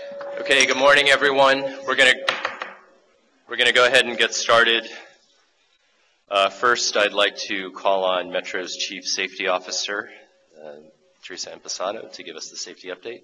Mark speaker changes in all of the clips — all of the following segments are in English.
Speaker 1: Okay, good morning, everyone. We're gonna go ahead and get started. First, I'd like to call on Metro's Chief Safety Officer, Teresa Impastato, to give us the safety update.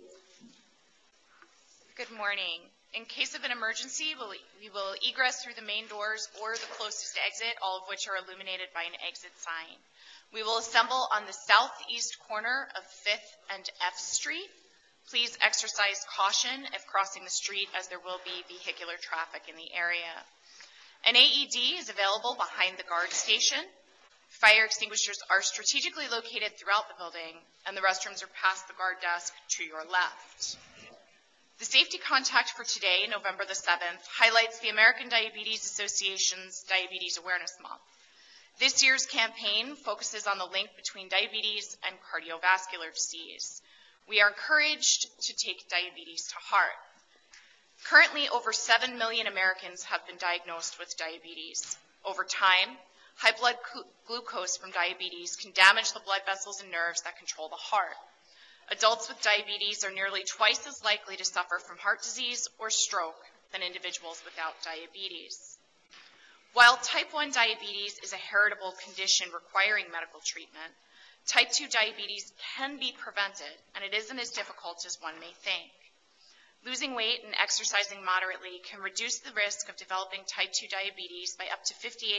Speaker 2: Good morning. In case of an emergency, we will egress through the main doors or the closest exit, all of which are illuminated by an exit sign. We will assemble on the southeast corner of 5th and F Street. Please exercise caution if crossing the street, as there will be vehicular traffic in the area. An AED is available behind the guard station. Fire extinguishers are strategically located throughout the building, and the restrooms are past the guard desk to your left. The safety contact for today, November the 7th, highlights the American Diabetes Association's Diabetes Awareness Month. This year's campaign focuses on the link between diabetes and cardiovascular disease. We are encouraged to take diabetes to heart. Currently, over 7 million Americans have been diagnosed with diabetes. Over time, high blood glucose from diabetes can damage the blood vessels and nerves that control the heart. Adults with diabetes are nearly twice as likely to suffer from heart disease or stroke than individuals without diabetes. While type 1 diabetes is a heritable condition requiring medical treatment, type 2 diabetes can be prevented, and it isn't as difficult as one may think. Losing weight and exercising moderately can reduce the risk of developing type 2 diabetes by up to 58%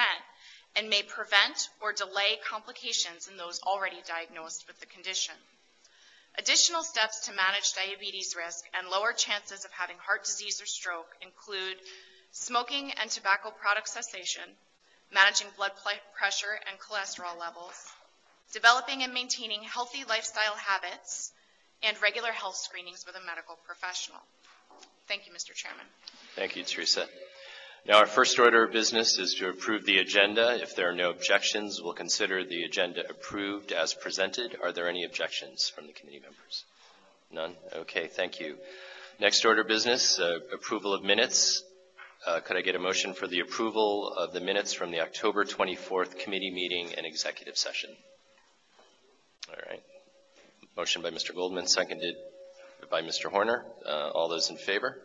Speaker 2: and may prevent or delay complications in those already diagnosed with the condition. Additional steps to manage diabetes risk and lower chances of having heart disease or stroke include smoking and tobacco product cessation, managing blood pressure and cholesterol levels, developing and maintaining healthy lifestyle habits, and regular health screenings with a medical professional. Thank you, Mr. Chairman.
Speaker 1: Thank you, Teresa. Now, our first order of business is to approve the agenda. If there are no objections, we'll consider the agenda approved as presented. Are there any objections from the committee members? None? Okay, thank you. Next order of business, approval of minutes. Could I get a motion for the approval of the minutes from the October 24th committee meeting and executive session? All right. Motion by Mr. Goldman, seconded by Mr. Horner. All those in favor?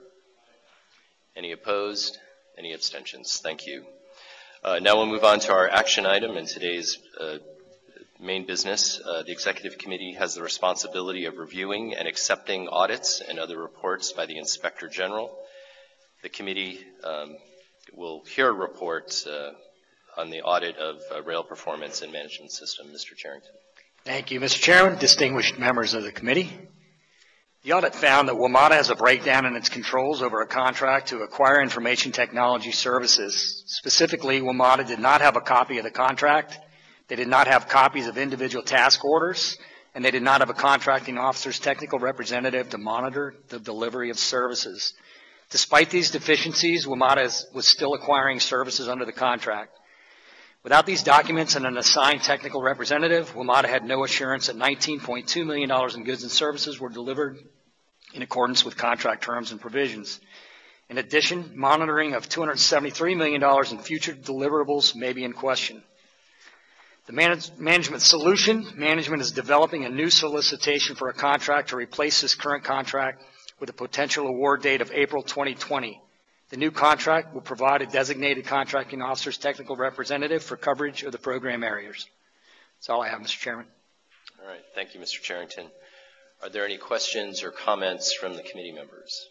Speaker 1: Any opposed? Any abstentions? Thank you. Now we'll move on to our action item in today's main business. The Executive Committee has the responsibility of reviewing and accepting audits and other reports by the Inspector General. The committee will hear a report on the audit of rail performance and management system. Mr. Charrington.
Speaker 3: Thank you, Mr. Chairman, distinguished members of the committee. The audit found that WMATA has a breakdown in its controls over a contract to acquire information technology services. Specifically, WMATA did not have a copy of the contract, they did not have copies of individual task orders, and they did not have a contracting officer's technical representative to monitor the delivery of services. Despite these deficiencies, WMATA was still acquiring services under the contract. Without these documents and an assigned technical representative, WMATA had no assurance that $19.2 million in goods and services were delivered in accordance with contract terms and provisions. In addition, monitoring of $273 million in future deliverables may be in question. The management solution, management is developing a new solicitation for a contract to replace this current contract with a potential award date of April 2020. The new contract will provide a designated contracting officer's technical representative for coverage of the program areas. That's all I have, Mr. Chairman.
Speaker 1: All right. Thank you, Mr. Charrington. Are there any questions or comments from the committee members?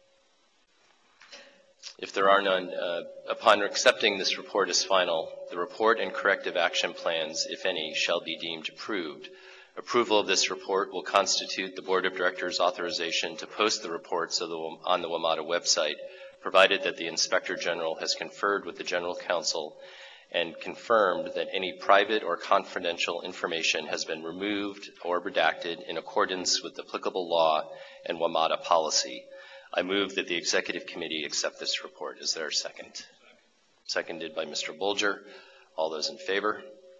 Speaker 1: If there are none, upon accepting this report as final, the report and corrective action plans, if any, shall be deemed approved. Approval of this report will constitute the Board of Directors' authorization to post the reports on the WMATA website, provided that the Inspector General has conferred with the General Counsel and confirmed that any private or confidential information has been removed or redacted in accordance with applicable law and WMATA policy. I move that the Executive Committee accept this report. Is there a second? Seconded by Mr. Bolger. All those in favor?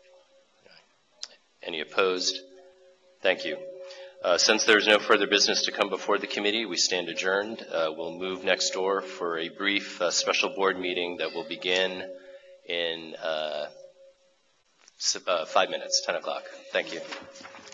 Speaker 1: Any opposed? Thank you. Since there is no further business to come before the committee, we stand adjourned. We'll move next door for a brief special board meeting that will begin in 5 minutes, 10 o'clock. Thank you.